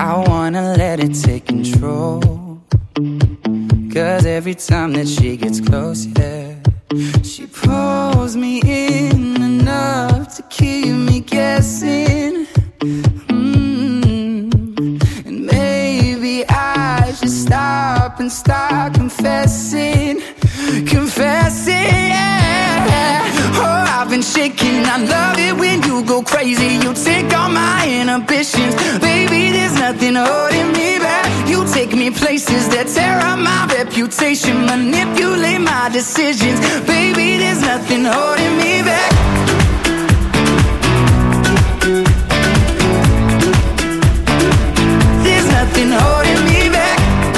I wanna let it take control, 'cause every time that she gets close, yeah, she pulls me in enough to keep me guessing. And maybe I should stop and start confessing, yeah. Oh, I've been shaking, I love it when you go crazy. You take all my inhibitions, baby, there's nothing holding me back. You take me places that tear up my reputation, manipulate my decisions, baby, there's nothing holding me back. There's nothing holding me back.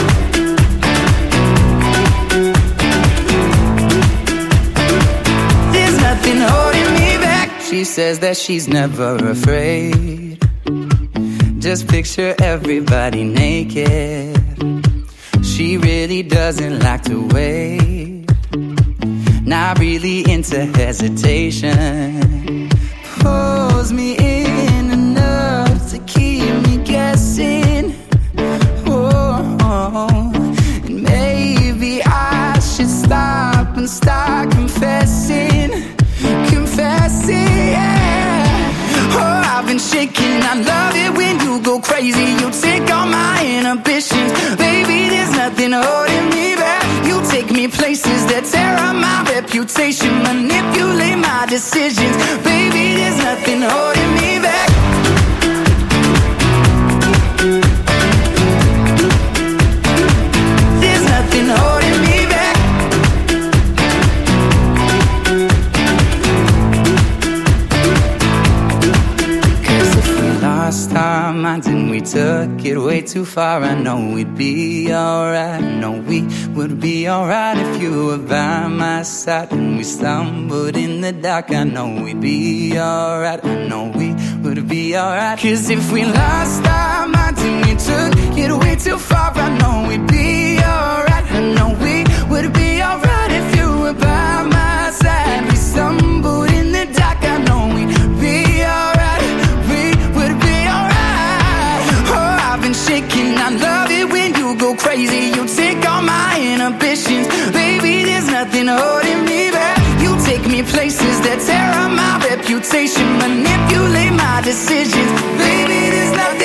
There's nothing holding me back. She says that she's never afraid. Just picture everybody naked. She really doesn't like to wait. Not really into hesitation. Pulls me in enough to keep me guessing. Oh, and maybe I should stop and start confessing, yeah. Oh, I've been shaking, I love it when you go crazy. You take all my inhibitions, baby, there's nothing holding me back. You take me places that tear up my reputation, manipulate my decisions, baby, there's nothing holding me back. There's nothing holding me back. Lost our minds and we took it way too far. I know we'd be alright. I know we would be alright if you were by my side. And we stumbled in the dark. I know we'd be alright. I know we would be alright. 'Cause if we lost our minds and we took it way too far, I know we'd be alright. I know we would be alright if you were by my side. We stumbled in the dark. I know we'd be alright. Shaking, I love it when you go crazy. You take all my inhibitions, baby, there's nothing holding me back. You take me places that tear up my reputation, manipulate my decisions, baby, there's nothing